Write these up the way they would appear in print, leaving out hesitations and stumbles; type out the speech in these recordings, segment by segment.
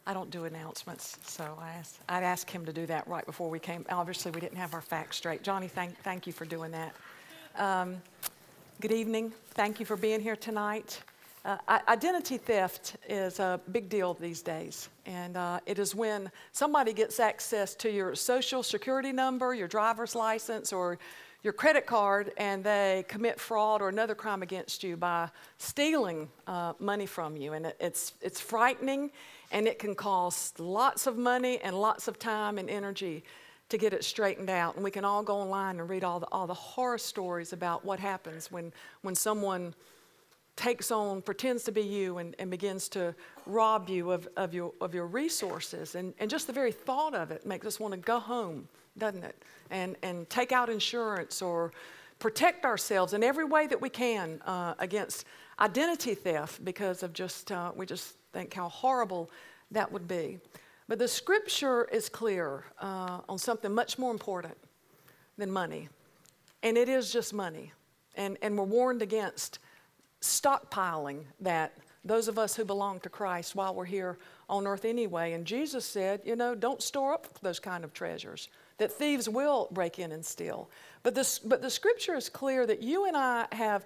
I don't do announcements, so I'd ask him to do that right before we came. Obviously, we didn't have our facts straight. Johnny, thank you for doing that. Good evening. Thank you for being here tonight. Identity theft is a big deal these days, and it is when somebody gets access to your social security number, your driver's license, or your credit card, and they commit fraud or another crime against you by stealing money from you. And it's frightening, and it can cost lots of money and lots of time and energy to get it straightened out. And we can all go online and read all the horror stories about what happens when someone pretends to be you and begins to rob you of your resources. And just the very thought of it makes us want to go home, doesn't it? And take out insurance or protect ourselves in every way that we can against identity theft because of we just think how horrible that would be. But the scripture is clear on something much more important than money. And it is just money. And we're warned against stockpiling that, those of us who belong to Christ, while we're here on earth anyway. And Jesus said, don't store up those kind of treasures, that thieves will break in and steal. But the scripture is clear that you and I have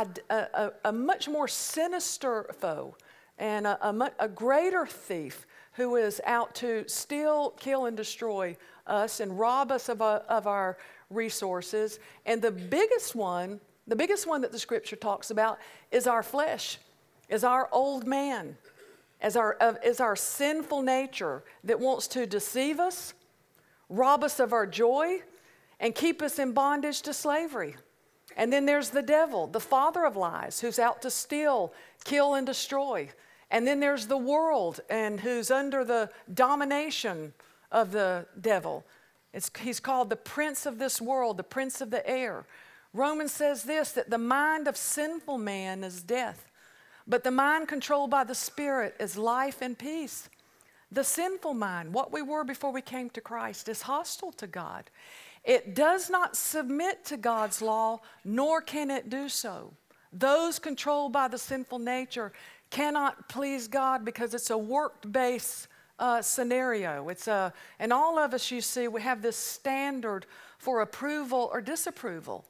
a much more sinister foe and a greater thief who is out to steal, kill, and destroy us and rob us of our resources. And the biggest one that the scripture talks about is our flesh, is our old man, is our sinful nature that wants to deceive us, rob us of our joy, and keep us in bondage to slavery. And then there's the devil, the father of lies, who's out to steal, kill, and destroy. And then there's the world, and who's under the domination of the devil. He's called the prince of this world, the prince of the air. Romans says this, that the mind of sinful man is death, but the mind controlled by the Spirit is life and peace. The sinful mind, what we were before we came to Christ, is hostile to God. It does not submit to God's law, nor can it do so. Those controlled by the sinful nature cannot please God because it's a work-based scenario. And all of us, you see, we have this standard for approval or disapproval.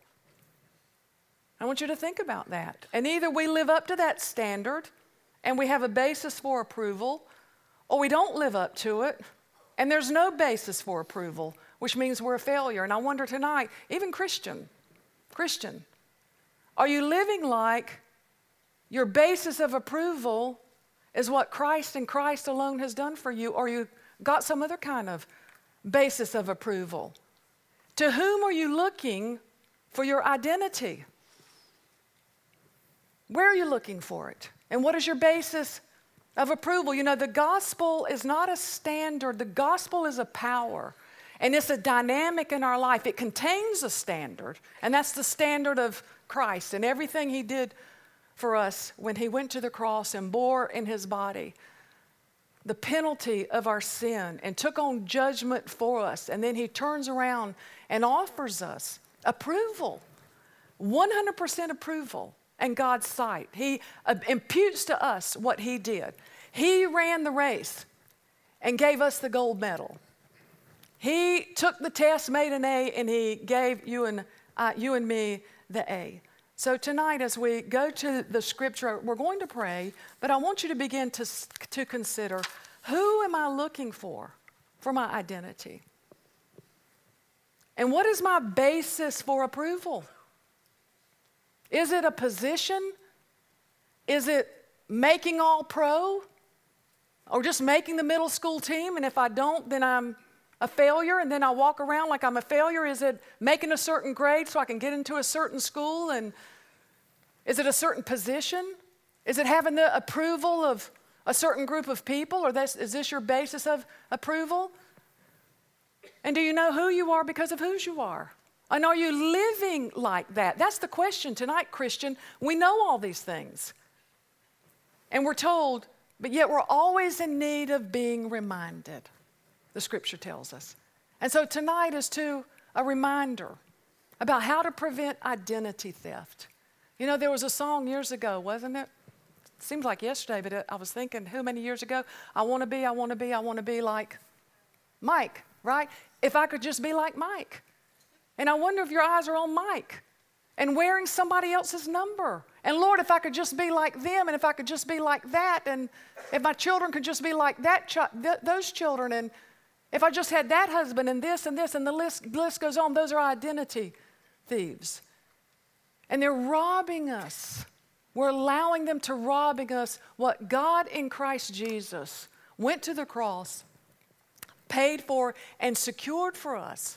I want you to think about that. And either we live up to that standard and we have a basis for approval, or we don't live up to it and there's no basis for approval, which means we're a failure. And I wonder tonight, even Christian, are you living like your basis of approval is what Christ and Christ alone has done for you, or you got some other kind of basis of approval? To whom are you looking for your identity? Where are you looking for it? And what is your basis of approval? The gospel is not a standard. The gospel is a power. And it's a dynamic in our life. It contains a standard. And that's the standard of Christ and everything he did for us when he went to the cross and bore in his body the penalty of our sin and took on judgment for us. And then he turns around and offers us approval, 100% approval in God's sight. He imputes to us what he did. He ran the race and gave us the gold medal. He took the test, made an A, and he gave you and me the A. So tonight, as we go to the scripture, we're going to pray, but I want you to begin to consider, who am I looking for my identity? And what is my basis for approval? Is it a position? Is it making all pro? Or just making the middle school team, and if I don't, then I'm a failure, and then I walk around like I'm a failure? Is it making a certain grade so I can get into a certain school? And is it a certain position? Is it having the approval of a certain group of people? Or is this your basis of approval? And do you know who you are because of whose you are? And are you living like that? That's the question tonight, Christian. We know all these things. And we're told, but yet we're always in need of being reminded, the scripture tells us. And so tonight is a reminder about how to prevent identity theft. There was a song years ago, wasn't it? seems like yesterday, but I was thinking, how many years ago? I want to be like Mike, right? If I could just be like Mike. And I wonder if your eyes are on Mike and wearing somebody else's number. And Lord, if I could just be like them, and if I could just be like that, and if my children could just be like those children, and if I just had that husband and this, and the list goes on. Those are identity thieves. And they're robbing us. We're allowing them to robbing us what God in Christ Jesus went to the cross, paid for, and secured for us.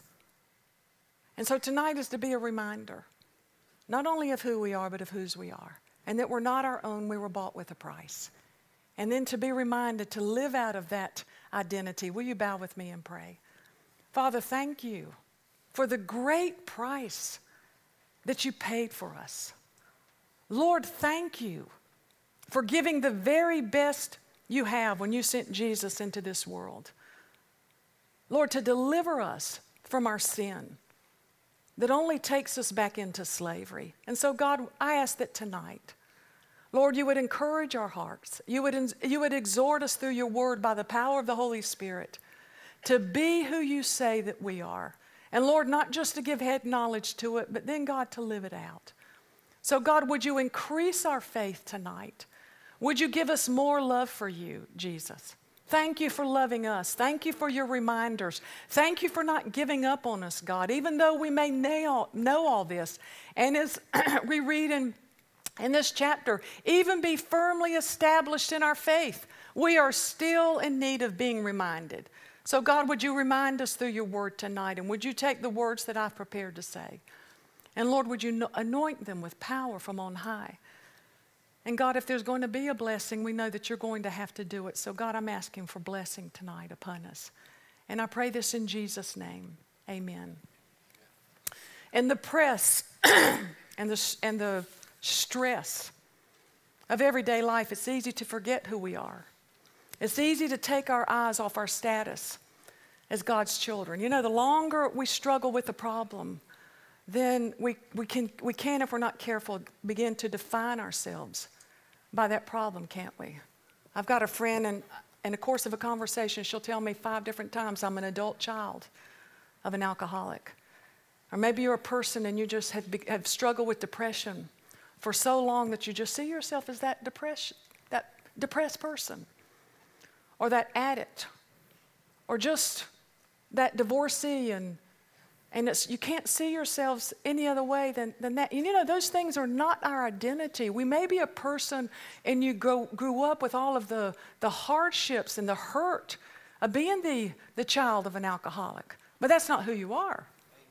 And so tonight is to be a reminder, not only of who we are, but of whose we are. And that we're not our own, we were bought with a price. And then to be reminded to live out of that identity. Will you bow with me and pray? Father, thank you for the great price that you paid for us. Lord, thank you for giving the very best you have when you sent Jesus into this world. Lord, to deliver us from our sin that only takes us back into slavery. And so, God, I ask that tonight, Lord, you would encourage our hearts. You would exhort us through your word by the power of the Holy Spirit to be who you say that we are. And Lord, not just to give head knowledge to it, but then, God, to live it out. So, God, would you increase our faith tonight? Would you give us more love for you, Jesus? Thank you for loving us. Thank you for your reminders. Thank you for not giving up on us, God, even though we may know all this. And as we read in this chapter, even be firmly established in our faith, we are still in need of being reminded. So, God, would you remind us through your word tonight, and would you take the words that I've prepared to say? And, Lord, would you anoint them with power from on high? And, God, if there's going to be a blessing, we know that you're going to have to do it. So, God, I'm asking for blessing tonight upon us. And I pray this in Jesus' name. Amen. In the press and the stress of everyday life, it's easy to forget who we are. It's easy to take our eyes off our status as God's children. You know, the longer we struggle with the problem, then we can, if we're not careful, begin to define ourselves by that problem, can't we? I've got a friend, and in the course of a conversation, she'll tell me 5 different times I'm an adult child of an alcoholic. Or maybe you're a person and you just have struggled with depression for so long that you just see yourself as that depressed person, or that addict, or just that divorcee, and you can't see yourselves any other way than that. You know, those things are not our identity. We may be a person and you grew up with all of the hardships and the hurt of being the child of an alcoholic, but that's not who you are.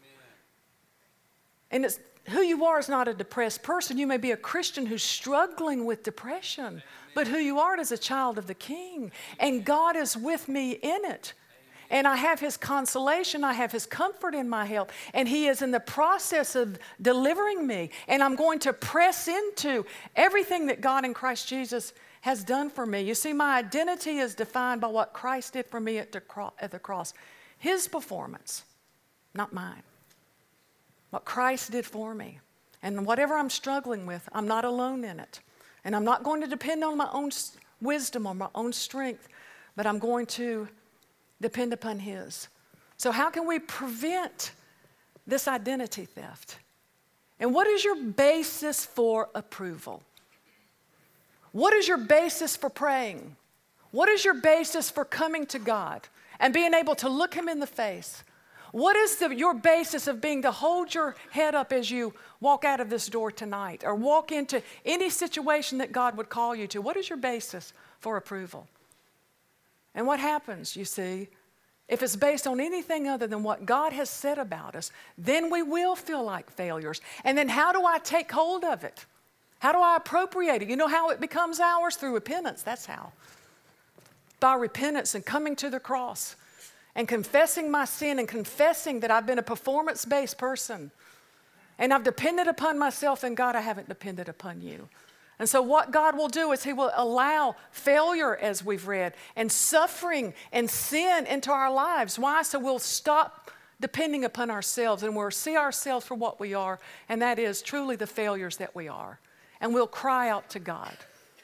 Amen. And who you are is not a depressed person. You may be a Christian who's struggling with depression, amen, but who you are is a child of the King, and God is with me in it. And I have his consolation, I have his comfort in my help, and he is in the process of delivering me. And I'm going to press into everything that God in Christ Jesus has done for me. You see, my identity is defined by what Christ did for me at the cross. His performance, not mine. What Christ did for me. And whatever I'm struggling with, I'm not alone in it. And I'm not going to depend on my own wisdom or my own strength, but I'm going to depend upon his. So how can we prevent this identity theft? And what is your basis for approval? What is your basis for praying? What is your basis for coming to God and being able to look him in the face? What is your basis of being to hold your head up as you walk out of this door tonight or walk into any situation that God would call you to? What is your basis for approval? And what happens, you see, if it's based on anything other than what God has said about us, then we will feel like failures. And then how do I take hold of it? How do I appropriate it? You know how it becomes ours? Through repentance. That's how. By repentance and coming to the cross and confessing my sin and confessing that I've been a performance-based person and I've depended upon myself, and God, I haven't depended upon you. And so what God will do is he will allow failure, as we've read, and suffering and sin into our lives. Why? So we'll stop depending upon ourselves and we'll see ourselves for what we are, and that is truly the failures that we are. And we'll cry out to God.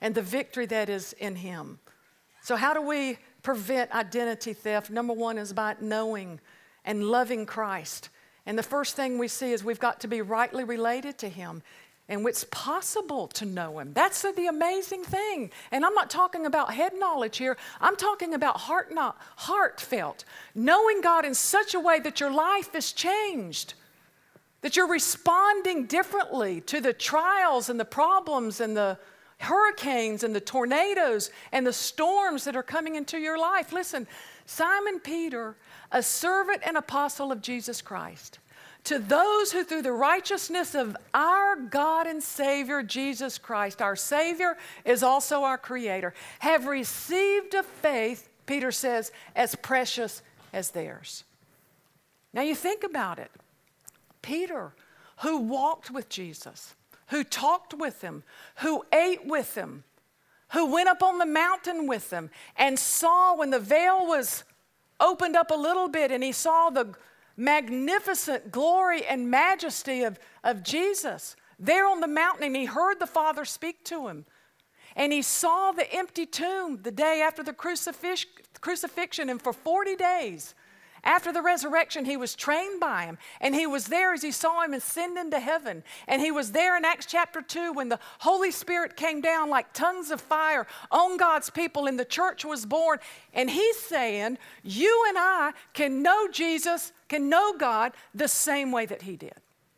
and the victory that is in him. So how do we prevent identity theft? Number one is by knowing and loving Christ. And the first thing we see is we've got to be rightly related to him. And it's possible to know him. That's the amazing thing. And I'm not talking about head knowledge here. I'm talking about heartfelt. Knowing God in such a way that your life is changed. That you're responding differently to the trials and the problems and the hurricanes and the tornadoes and the storms that are coming into your life. Listen, Simon Peter, a servant and apostle of Jesus Christ, to those who through the righteousness of our God and Savior Jesus Christ, our Savior is also our Creator, have received a faith, Peter says, as precious as theirs. Now you think about it. Peter, who walked with Jesus, who talked with him, who ate with him, who went up on the mountain with them and saw when the veil was opened up a little bit and he saw the magnificent glory and majesty of Jesus there on the mountain, and he heard the Father speak to him. And he saw the empty tomb the day after the crucifixion, and for 40 days after the resurrection, he was trained by him. And he was there as he saw him ascend into heaven. And he was there in Acts chapter 2 when the Holy Spirit came down like tongues of fire on God's people and the church was born. And he's saying, you and I can know Jesus, can know God the same way that he did.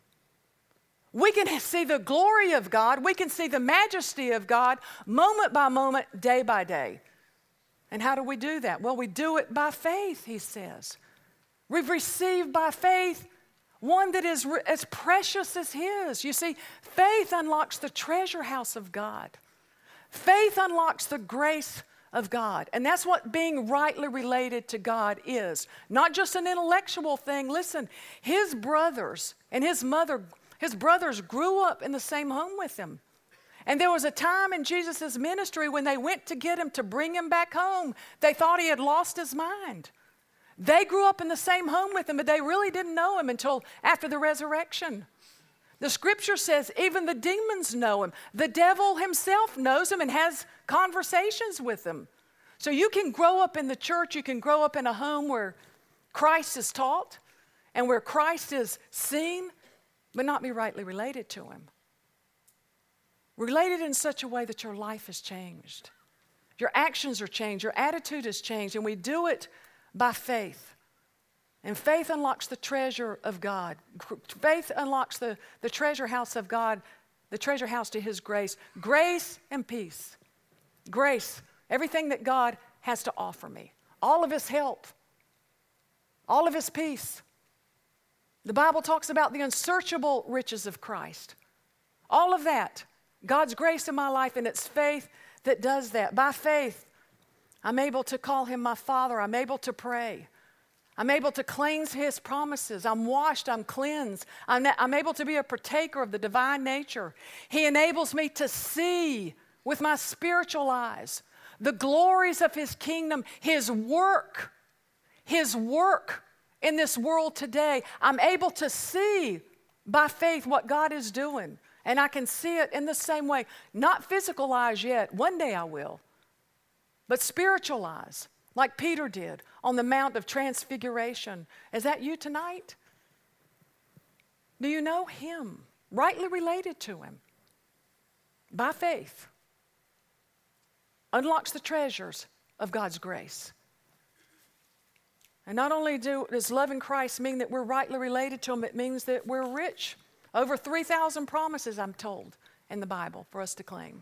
We can see the glory of God. We can see the majesty of God moment by moment, day by day. And how do we do that? Well, we do it by faith, he says. We've received by faith one that is as precious as his. You see, faith unlocks the treasure house of God. Faith unlocks the grace of God. And that's what being rightly related to God is. Not just an intellectual thing. Listen, his brothers and his brothers grew up in the same home with him. And there was a time in Jesus' ministry when they went to get him to bring him back home. They thought he had lost his mind. They grew up in the same home with him, but they really didn't know him until after the resurrection. The scripture says even the demons know him. The devil himself knows him and has conversations with him. So you can grow up in the church, you can grow up in a home where Christ is taught and where Christ is seen, but not be rightly related to him. Related in such a way that your life has changed. Your actions are changed, your attitude has changed, and we do it by faith. And faith unlocks the treasure of God. Faith unlocks the treasure house of God, the treasure house to his grace. Grace and peace. Grace, everything that God has to offer me. All of his help. All of his peace. The Bible talks about the unsearchable riches of Christ. All of that. God's grace in my life, and it's faith that does that. By faith, I'm able to call him my Father. I'm able to pray. I'm able to claim his promises. I'm washed. I'm cleansed. I'm able to be a partaker of the divine nature. He enables me to see with my spiritual eyes the glories of his kingdom, his work in this world today. I'm able to see by faith what God is doing. And I can see it in the same way. Not physical eyes yet. One day I will. But spiritual eyes, like Peter did on the Mount of Transfiguration. Is that you tonight? Do you know him? Rightly related to him. By faith. Unlocks the treasures of God's grace. And not only does loving Christ mean that we're rightly related to him, it means that we're rich. Over 3,000 promises, I'm told, in the Bible for us to claim.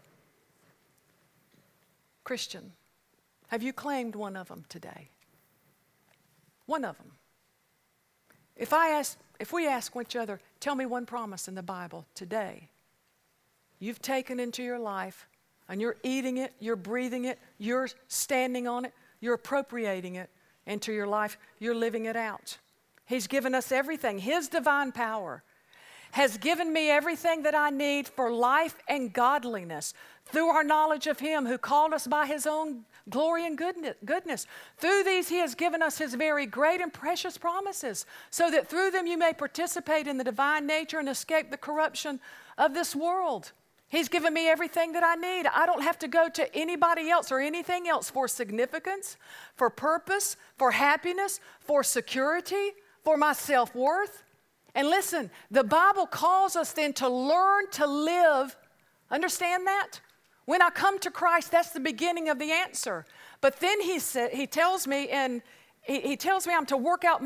Christian, have you claimed one of them today? One of them. If we ask each other, tell me one promise in the Bible today, you've taken into your life, and you're eating it, you're breathing it, you're standing on it, you're appropriating it into your life, you're living it out. He's given us everything. His divine power has given me everything that I need for life and godliness through our knowledge of him who called us by his own glory and goodness. Through these he has given us his very great and precious promises, so that through them you may participate in the divine nature and escape the corruption of this world. He's given me everything that I need. I don't have to go to anybody else or anything else for significance, for purpose, for happiness, for security, for my self-worth. And listen, the Bible calls us then to learn to live. Understand that? When I come to Christ, that's the beginning of the answer. But then he tells me I'm to work out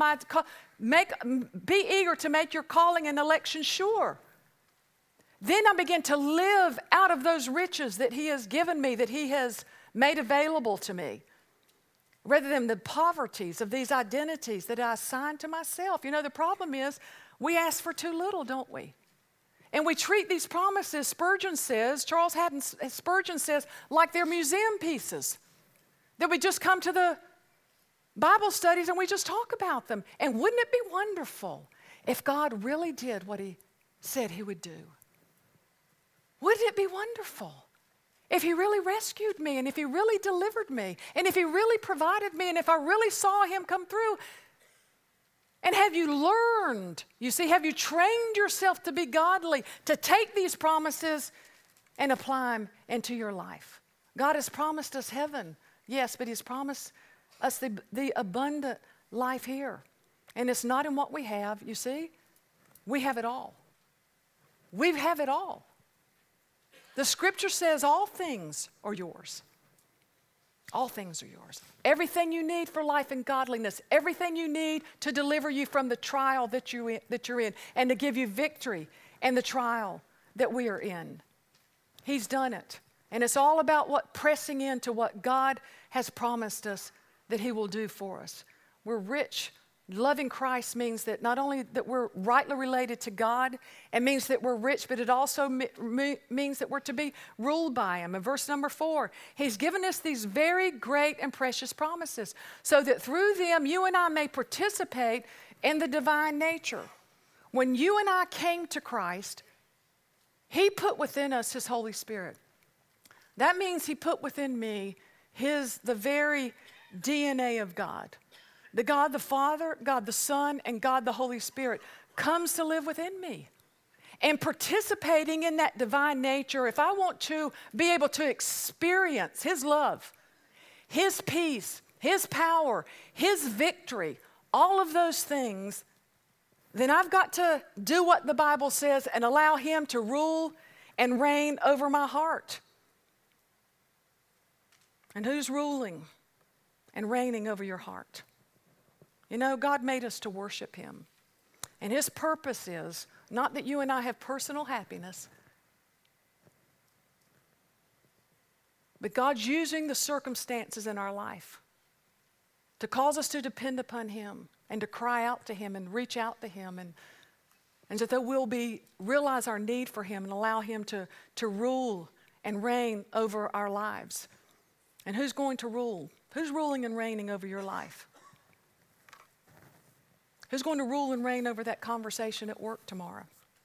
be eager to make your calling and election sure. Then I begin to live out of those riches that he has given me, that he has made available to me, rather than the poverties of these identities that I assign to myself. You know, the problem is we ask for too little, don't we? And we treat these promises, Charles Haddon Spurgeon says, like they're museum pieces, that we just come to the Bible studies and we just talk about them. And wouldn't it be wonderful if God really did what he said he would do? Wouldn't it be wonderful if he really rescued me and if he really delivered me and if he really provided me and if I really saw him come through? And have you learned, have you trained yourself to be godly, to take these promises and apply them into your life? God has promised us heaven, yes, but he's promised us the abundant life here. And it's not in what we have, you see. We have it all. We have it all. The scripture says all things are yours. All things are yours. Everything you need for life and godliness, everything you need to deliver you from the trial that you're in, and to give you victory in the trial that we are in. He's done it. And it's all about pressing into what God has promised us that he will do for us. We're rich. Loving Christ means that not only that we're rightly related to God, it means that we're rich, but it also means that we're to be ruled by him. In verse number 4, he's given us these very great and precious promises so that through them you and I may participate in the divine nature. When you and I came to Christ, he put within us his Holy Spirit. That means he put within me the very DNA of God. The God the Father, God the Son, and God the Holy Spirit comes to live within me. And participating in that divine nature, if I want to be able to experience his love, his peace, his power, his victory, all of those things, then I've got to do what the Bible says and allow him to rule and reign over my heart. And who's ruling and reigning over your heart? You know, God made us to worship him. And his purpose is not that you and I have personal happiness, but God's using the circumstances in our life to cause us to depend upon him and to cry out to him and reach out to him, and so that we'll realize our need for him and allow him to rule and reign over our lives. And who's going to rule? Who's ruling and reigning over your life? Who's going to rule and reign over that conversation at work tomorrow?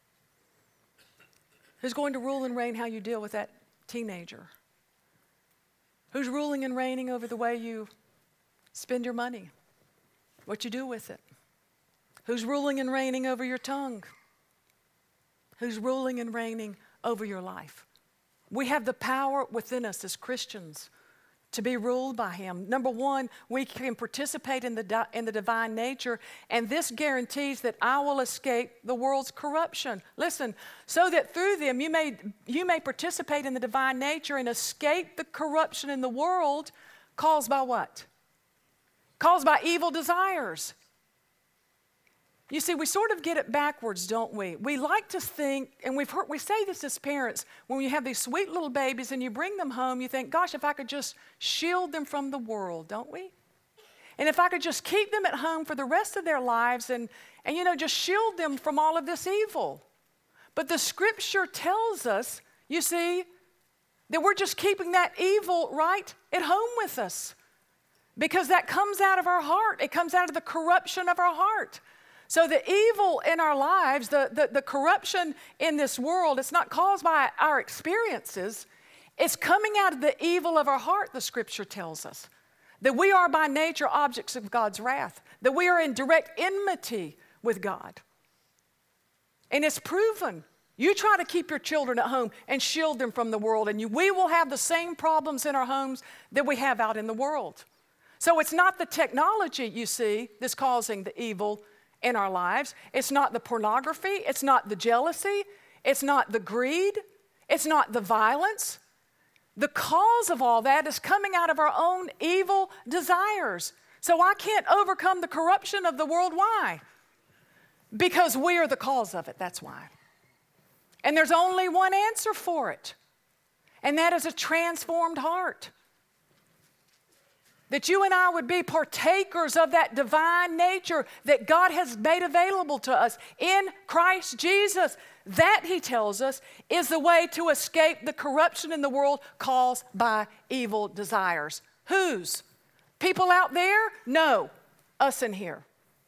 Who's going to rule and reign how you deal with that teenager? Who's ruling and reigning over the way you spend your money? What you do with it? Who's ruling and reigning over your tongue? Who's ruling and reigning over your life? We have the power within us as Christians to be ruled by him. Number one, we can participate in the divine nature, and this guarantees that I will escape the world's corruption. Listen, so that through them you may participate in the divine nature and escape the corruption in the world caused by what? Caused by evil desires. You see, we sort of get it backwards, don't we? We like to think, and we say this as parents, when you have these sweet little babies and you bring them home, you think, gosh, if I could just shield them from the world, don't we? And if I could just keep them at home for the rest of their lives and just shield them from all of this evil. But the scripture tells us, you see, that we're just keeping that evil right at home with us. Because that comes out of our heart. It comes out of the corruption of our heart. So the evil in our lives, the corruption in this world, it's not caused by our experiences. It's coming out of the evil of our heart, the scripture tells us. That we are by nature objects of God's wrath. That we are in direct enmity with God. And it's proven You try to keep your children at home and shield them from the world, and we will have the same problems in our homes that we have out in the world. So it's not the technology, you see, that's causing the evil in our lives. It's not the pornography. It's not the jealousy. It's not the greed. It's not the violence. The cause of all that is coming out of our own evil desires. So I can't overcome the corruption of the world. Why? Because we are the cause of it. That's why. And there's only one answer for it, and that is a transformed heart. That you and I would be partakers of that divine nature that God has made available to us in Christ Jesus. That, he tells us, is the way to escape the corruption in the world caused by evil desires. Whose? People out there? No, us in here.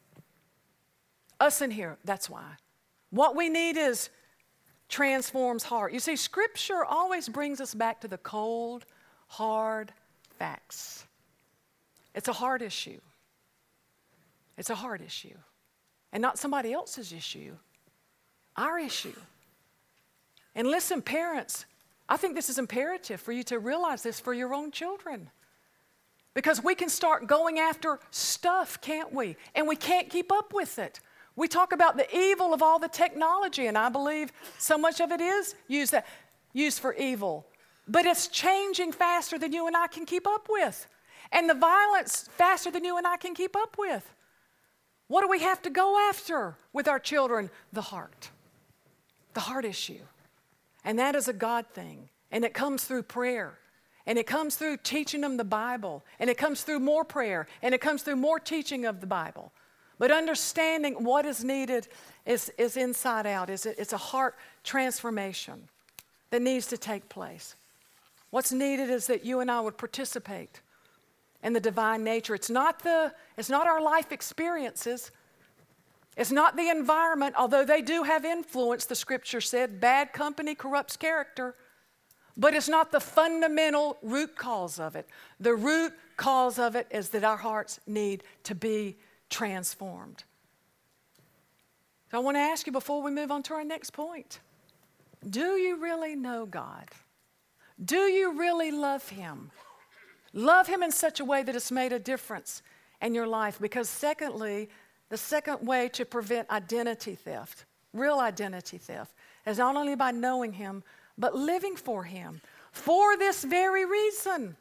Us in here, that's why. What we need is transforms heart. You see, Scripture always brings us back to the cold, hard facts. It's a hard issue. It's a hard issue. And not somebody else's issue, our issue. And listen, parents, I think this is imperative for you to realize this for your own children. Because we can start going after stuff, can't we? And we can't keep up with it. We talk about the evil of all the technology, and I believe so much of it is used for evil. But it's changing faster than you and I can keep up with. And the violence faster than you and I can keep up with. What do we have to go after with our children? The heart. The heart issue. And that is a God thing. And it comes through prayer. And it comes through teaching them the Bible. And it comes through more prayer. And it comes through more teaching of the Bible. But understanding what is needed is inside out. It's a heart transformation that needs to take place. What's needed is that you and I would participate in the divine nature. It's not our life experiences. It's not the environment, although they do have influence, the Scripture said. Bad company corrupts character. But it's not the fundamental root cause of it. The root cause of it is that our hearts need to be transformed. So I want to ask you before we move on to our next point, do you really know God? Do you really love Him? Love Him in such a way that it's made a difference in your life. Because secondly, the second way to prevent identity theft, real identity theft, is not only by knowing Him, but living for Him. For this very reason,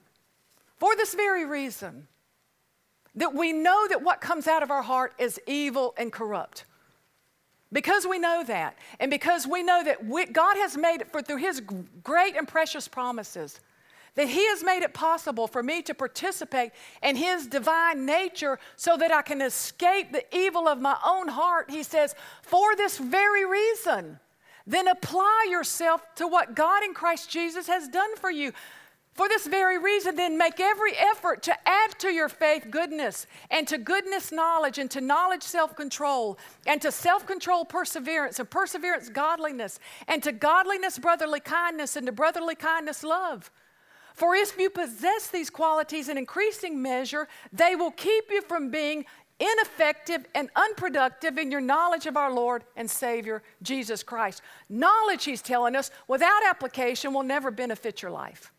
that we know that what comes out of our heart is evil and corrupt. Because we know that, and because we know that God has made it through His great and precious promises, that He has made it possible for me to participate in His divine nature so that I can escape the evil of my own heart. He says, for this very reason, then apply yourself to what God in Christ Jesus has done for you. For this very reason, then make every effort to add to your faith goodness, and to goodness knowledge, and to knowledge self-control, and to self-control perseverance, and perseverance godliness, and to godliness brotherly kindness, and to brotherly kindness love. For if you possess these qualities in increasing measure, they will keep you from being ineffective and unproductive in your knowledge of our Lord and Savior, Jesus Christ. Knowledge, he's telling us, without application will never benefit your life.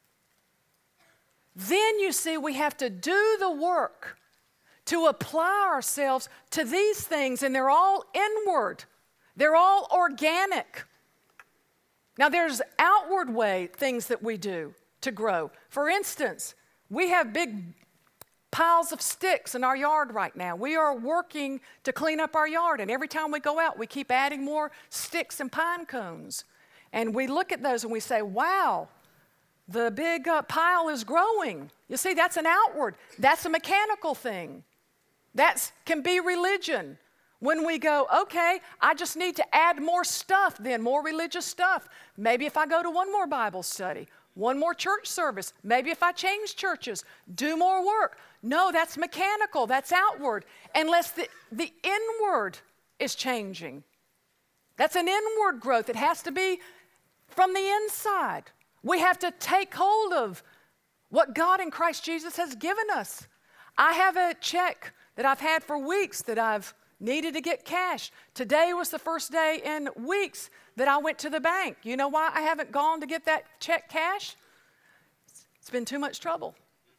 Then you see we have to do the work to apply ourselves to these things, and they're all inward. They're all organic. Now there's outward way things that we do to grow. For instance, we have big piles of sticks in our yard right now. We are working to clean up our yard, and every time we go out, we keep adding more sticks and pine cones. And we look at those and we say, wow, the big pile is growing. You see, that's an outward. That's a mechanical thing. That can be religion. When we go, okay, I just need to add more stuff then, more religious stuff. Maybe if I go to one more Bible study, one more church service, maybe if I change churches, do more work. No, that's mechanical, that's outward, unless the inward is changing. That's an inward growth. It has to be from the inside. We have to take hold of what God in Christ Jesus has given us. I have a check that I've had for weeks that I've needed to get cash. Today was the first day in weeks that I went to the bank. You know why I haven't gone to get that check cash? It's been too much trouble.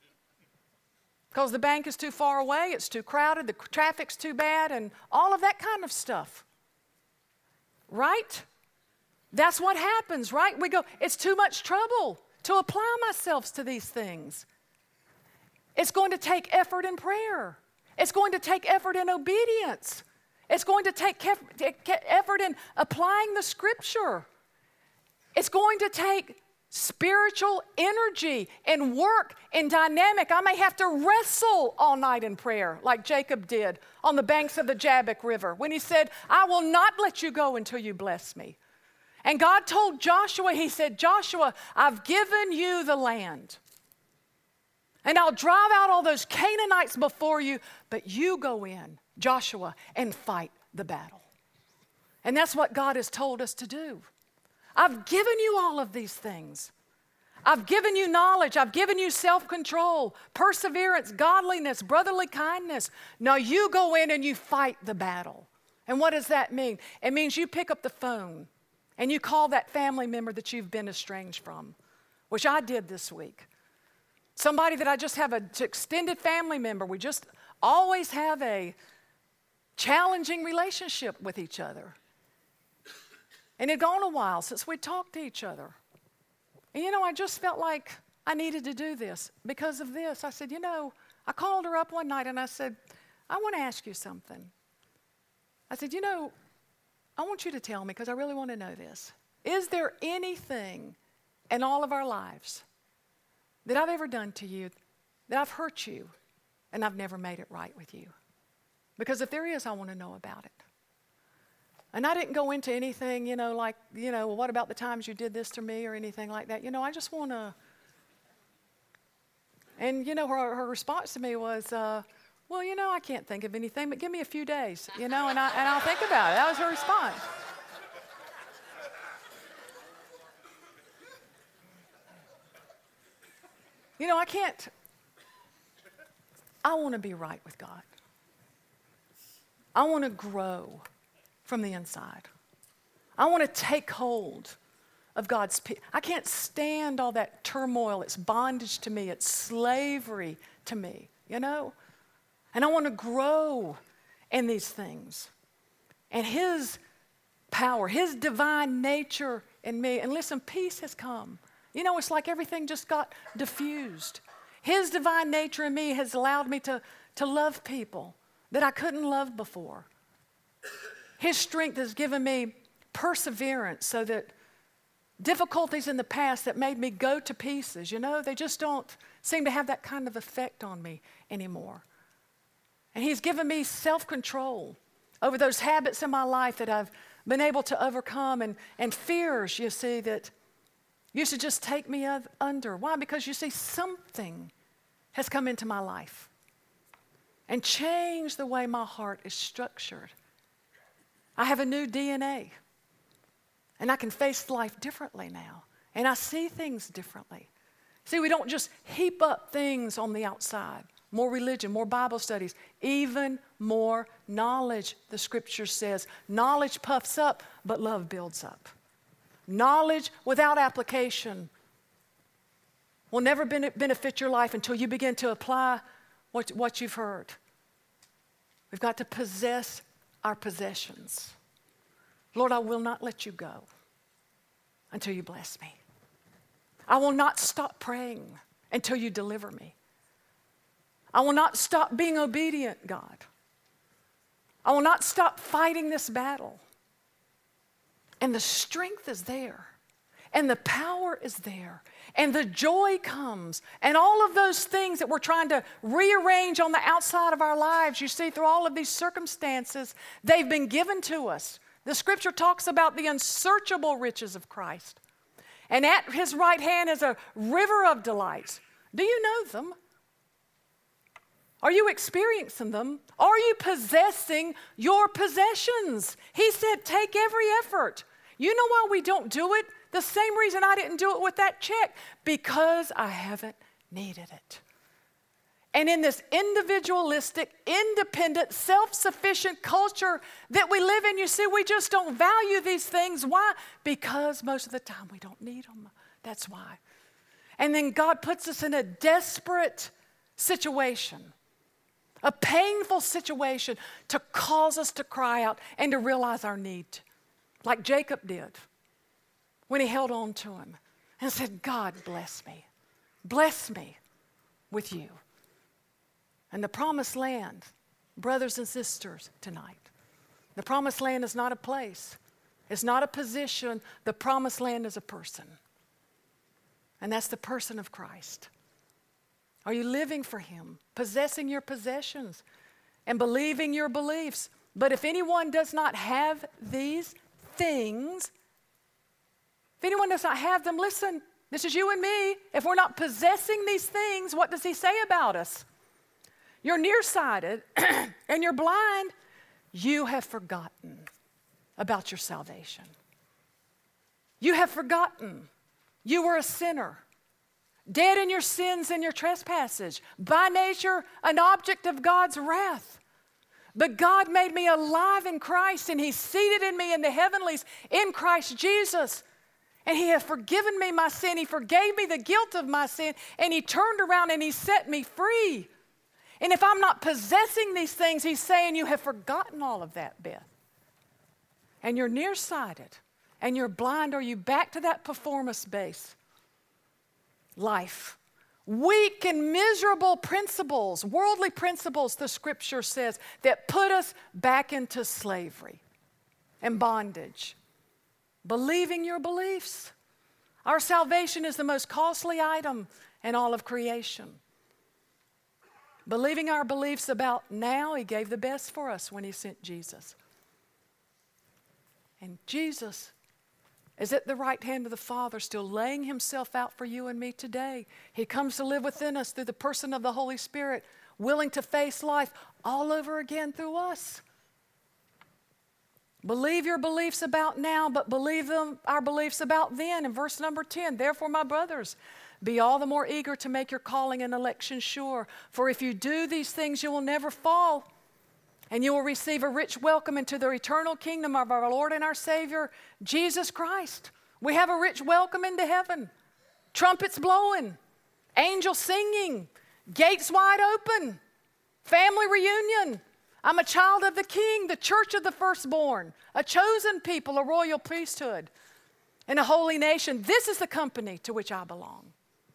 Because the bank is too far away, it's too crowded, the traffic's too bad, and all of that kind of stuff. Right? That's what happens, right? We go, it's too much trouble to apply myself to these things. It's going to take effort in prayer. It's going to take effort in obedience. It's going to take effort in applying the Scripture. It's going to take spiritual energy and work and dynamic. I may have to wrestle all night in prayer like Jacob did on the banks of the Jabbok River when he said, I will not let you go until you bless me. And God told Joshua, he said, Joshua, I've given you the land. And I'll drive out all those Canaanites before you, but you go in, Joshua, and fight the battle. And that's what God has told us to do. I've given you all of these things. I've given you knowledge. I've given you self-control, perseverance, godliness, brotherly kindness. Now you go in and you fight the battle. And what does that mean? It means you pick up the phone and you call that family member that you've been estranged from, which I did this week. Somebody that I just have an extended family member. We just always have a challenging relationship with each other. And it had gone a while since we talked to each other. And I just felt like I needed to do this because of this. I said, I called her up one night and I said, I want to ask you something. I said, I want you to tell me because I really want to know this. Is there anything in all of our lives that I've ever done to you, that I've hurt you, and I've never made it right with you? Because if there is, I want to know about it. And I didn't go into anything, what about the times you did this to me or anything like that. I just want to. And, her response to me was, I can't think of anything, but give me a few days, and I'll think about it. That was her response. I want to be right with God. I want to grow from the inside. I want to take hold of God's peace. I can't stand all that turmoil. It's bondage to me. It's slavery to me, And I want to grow in these things. And His power, His divine nature in me. And listen, peace has come. It's like everything just got diffused. His divine nature in me has allowed me to love people that I couldn't love before. His strength has given me perseverance so that difficulties in the past that made me go to pieces, they just don't seem to have that kind of effect on me anymore. And He's given me self-control over those habits in my life that I've been able to overcome and fears, that used to just take me under. Why? Because something has come into my life and changed the way my heart is structured. I have a new DNA, and I can face life differently now, and I see things differently. See, we don't just heap up things on the outside. More religion, more Bible studies, even more knowledge, the Scripture says. Knowledge puffs up, but love builds up. Knowledge without application will never benefit your life until you begin to apply what you've heard. We've got to possess our possessions. Lord, I will not let you go until you bless me. I will not stop praying until you deliver me. I will not stop being obedient, God. I will not stop fighting this battle. And the strength is there. And the power is there. And the joy comes. And all of those things that we're trying to rearrange on the outside of our lives, you see, through all of these circumstances, they've been given to us. The Scripture talks about the unsearchable riches of Christ. And at His right hand is a river of delights. Do you know them? Are you experiencing them? Are you possessing your possessions? He said, take every effort. You know why we don't do it? The same reason I didn't do it with that check. Because I haven't needed it. And in this individualistic, independent, self-sufficient culture that we live in, you see, we just don't value these things. Why? Because most of the time we don't need them. That's why. And then God puts us in a desperate situation, a painful situation, to cause us to cry out and to realize our need, like Jacob did when he held on to him and said, God, bless me with you. And the promised land, brothers and sisters, tonight, the promised land is not a place. It's not a position. The promised land is a person. And that's the person of Christ. Are you living for him, possessing your possessions and believing your beliefs? But if anyone does not have these things, if anyone does not have them, listen, this is you and me. If we're not possessing these things, what does he say about us? You're nearsighted and you're blind. You have forgotten about your salvation. You have forgotten. You were a sinner, dead in your sins and your trespasses, by nature an object of God's wrath. But God made me alive in Christ, and he's seated in me in the heavenlies in Christ Jesus. And he has forgiven me my sin. He forgave me the guilt of my sin, and he turned around and he set me free. And if I'm not possessing these things, he's saying you have forgotten all of that, Beth. And you're nearsighted and you're blind. Are you back to that performance-based life? Weak and miserable principles, worldly principles, the scripture says, that put us back into slavery and bondage. Believing your beliefs. Our salvation is the most costly item in all of creation. Believing our beliefs about now, he gave the best for us when he sent Jesus. And Jesus is at the right hand of the Father, still laying himself out for you and me today. He comes to live within us through the person of the Holy Spirit, willing to face life all over again through us. Believe your beliefs about now, but believe our beliefs about then. In verse number 10, therefore, my brothers, be all the more eager to make your calling and election sure. For if you do these things, you will never fall, and you will receive a rich welcome into the eternal kingdom of our Lord and our Savior, Jesus Christ. We have a rich welcome into heaven. Trumpets blowing, angels singing, gates wide open, family reunion. I'm a child of the King, the church of the firstborn, a chosen people, a royal priesthood, and a holy nation. This is the company to which I belong.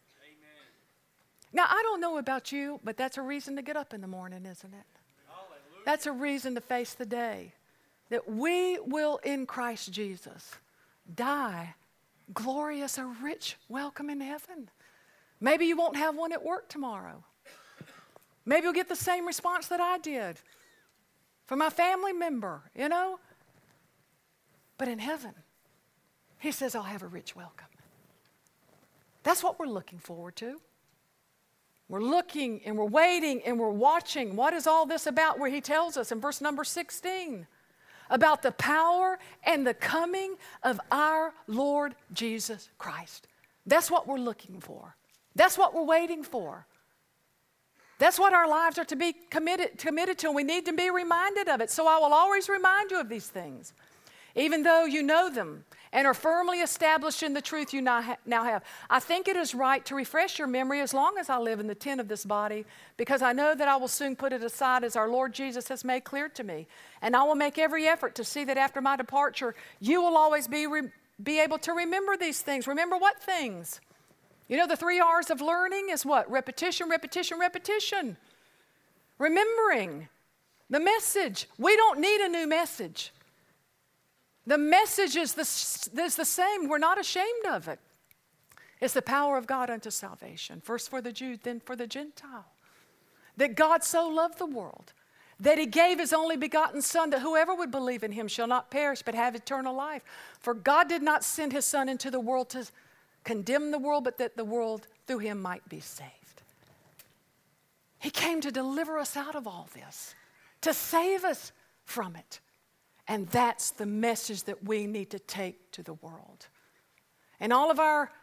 Now, I don't know about you, but that's a reason to get up in the morning, isn't it? Hallelujah. That's a reason to face the day. That we will, in Christ Jesus, die glorious, a rich welcome in heaven. Maybe you won't have one at work tomorrow. Maybe you'll get the same response that I did from my family member, you know. But in heaven, he says, I'll have a rich welcome. That's what we're looking forward to. We're looking and we're waiting and we're watching. What is all this about? Where he tells us in verse number 16 about the power and the coming of our Lord Jesus Christ. That's what we're looking for. That's what we're waiting for. That's what our lives are to be committed to, and we need to be reminded of it. So I will always remind you of these things, even though you know them and are firmly established in the truth you now have. I think it is right to refresh your memory as long as I live in the tent of this body, because I know that I will soon put it aside, as our Lord Jesus has made clear to me. And I will make every effort to see that after my departure, you will always be able to remember these things. Remember what things? You know, the 3 R's of learning is what? Repetition, repetition, repetition. Remembering the message. We don't need a new message. The message is the same. We're not ashamed of it. It's the power of God unto salvation. First for the Jew, then for the Gentile. That God so loved the world that he gave his only begotten Son, that whoever would believe in him shall not perish but have eternal life. For God did not send his Son into the world to condemn the world, but that the world through him might be saved. He came to deliver us out of all this, to save us from it. And that's the message that we need to take to the world. And all of our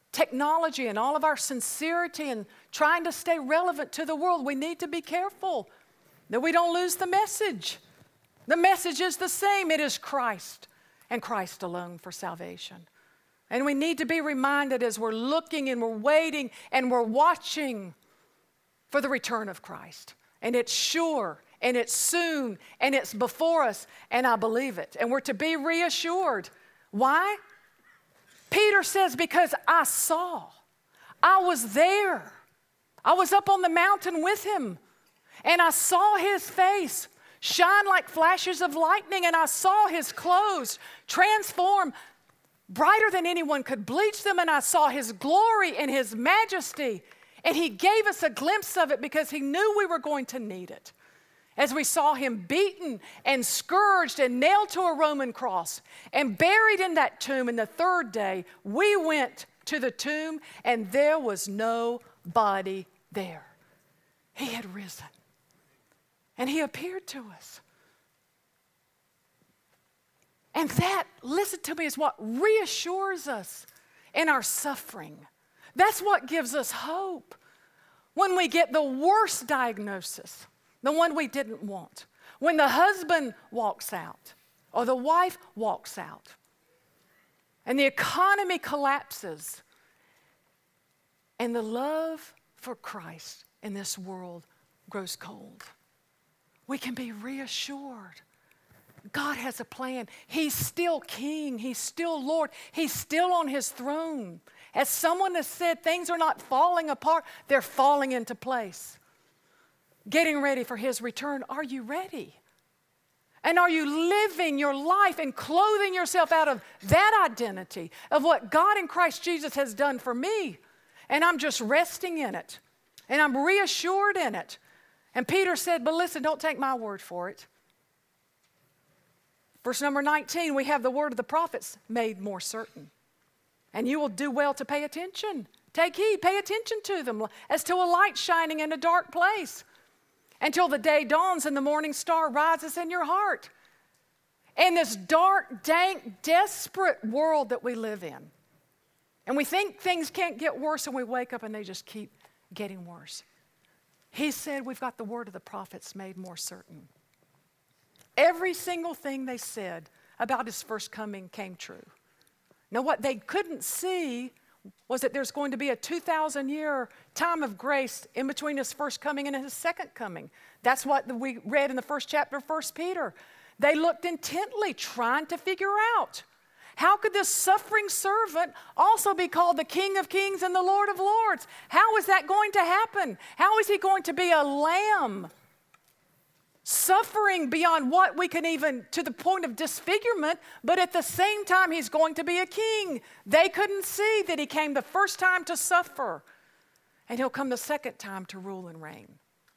technology and all of our sincerity and trying to stay relevant to the world, we need to be careful that we don't lose the message. The message is the same. It is Christ and Christ alone for salvation. And we need to be reminded as we're looking and we're waiting and we're watching for the return of Christ. And it's sure, and it's soon, and it's before us, and I believe it. And we're to be reassured. Why? Peter says, because I saw. I was there. I was up on the mountain with him, and I saw his face shine like flashes of lightning, and I saw his clothes transform brighter than anyone could bleach them, and I saw his glory and his majesty. And he gave us a glimpse of it because he knew we were going to need it. As we saw him beaten and scourged and nailed to a Roman cross and buried in that tomb, and the third day we went to the tomb and there was no body there. He had risen. And he appeared to us. And that, listen to me, is what reassures us in our suffering. That's what gives us hope when we get the worst diagnosis, the one we didn't want. When the husband walks out or the wife walks out and the economy collapses and the love for Christ in this world grows cold. We can be reassured. God has a plan. He's still king. He's still Lord. He's still on his throne. As someone has said, things are not falling apart. They're falling into place. Getting ready for his return. Are you ready? And are you living your life and clothing yourself out of that identity of what God in Christ Jesus has done for me? And I'm just resting in it. And I'm reassured in it. And Peter said, but listen, don't take my word for it. Verse number 19, we have the word of the prophets made more certain. And you will do well to pay attention. Take heed, pay attention to them as to a light shining in a dark place until the day dawns and the morning star rises in your heart. In this dark, dank, desperate world that we live in. And we think things can't get worse and we wake up and they just keep getting worse. He said we've got the word of the prophets made more certain. Every single thing they said about his first coming came true. Now, what they couldn't see was that there's going to be a 2,000-year time of grace in between his first coming and his second coming. That's what we read in the first chapter of 1 Peter. They looked intently, trying to figure out, how could this suffering servant also be called the King of Kings and the Lord of Lords? How is that going to happen? How is he going to be a lamb? Suffering beyond what we can even, to the point of disfigurement, but at the same time, he's going to be a king. They couldn't see that he came the first time to suffer, and he'll come the second time to rule and reign.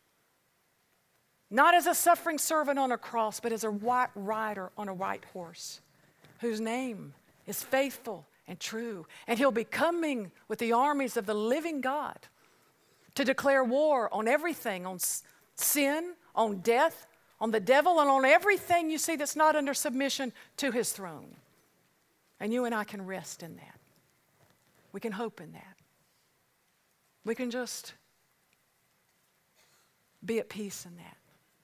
Not as a suffering servant on a cross, but as a white rider on a white horse, whose name is faithful and true. And he'll be coming with the armies of the living God to declare war on everything, on sin, on death, on the devil, and on everything you see that's not under submission to his throne. And you and I can rest in that. We can hope in that. We can just be at peace in that.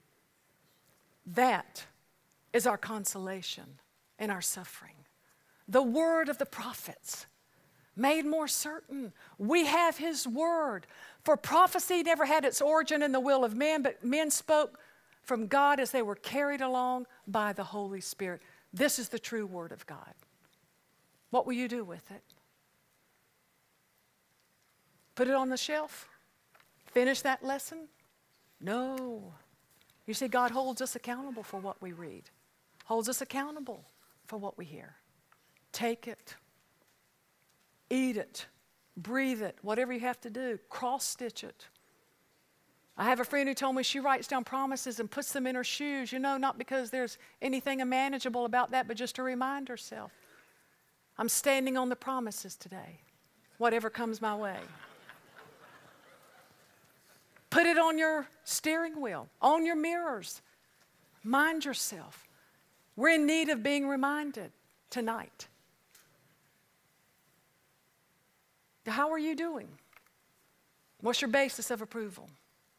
That is our consolation in our suffering. The word of the prophets made more certain. We have his word. For prophecy never had its origin in the will of man, but men spoke from God as they were carried along by the Holy Spirit. This is the true word of God. What will you do with it? Put it on the shelf? Finish that lesson? No. You see, God holds us accountable for what we read. Holds us accountable for what we hear. Take it. Eat it. Breathe it. Whatever you have to do. Cross-stitch it. I have a friend who told me she writes down promises and puts them in her shoes. You know, not because there's anything unmanageable about that, but just to remind herself. I'm standing on the promises today. Whatever comes my way. Put it on your steering wheel, on your mirrors. Mind yourself. We're in need of being reminded tonight. How are you doing? What's your basis of approval?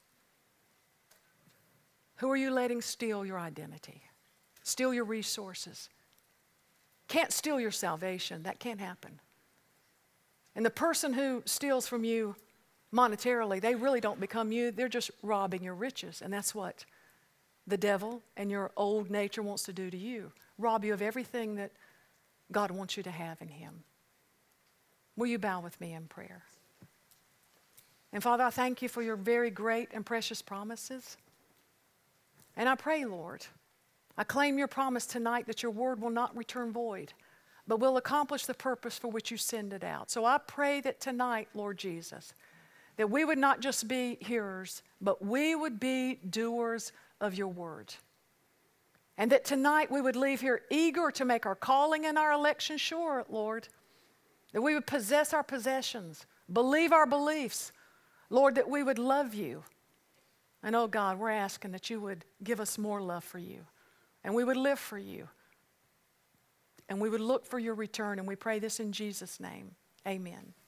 Who are you letting steal your identity? Steal your resources? Can't steal your salvation. That can't happen. And the person who steals from you monetarily, they really don't become you. They're just robbing your riches. And that's what the devil and your old nature wants to do to you. Rob you of everything that God wants you to have in him. Will you bow with me in prayer? And Father, I thank you for your very great and precious promises. And I pray, Lord, I claim your promise tonight that your word will not return void, but will accomplish the purpose for which you send it out. So I pray that tonight, Lord Jesus, that we would not just be hearers, but we would be doers of your word. And that tonight we would leave here eager to make our calling and our election sure, Lord. That we would possess our possessions, believe our beliefs. Lord, that we would love you. And oh God, we're asking that you would give us more love for you. And we would live for you. And we would look for your return. And we pray this in Jesus' name. Amen.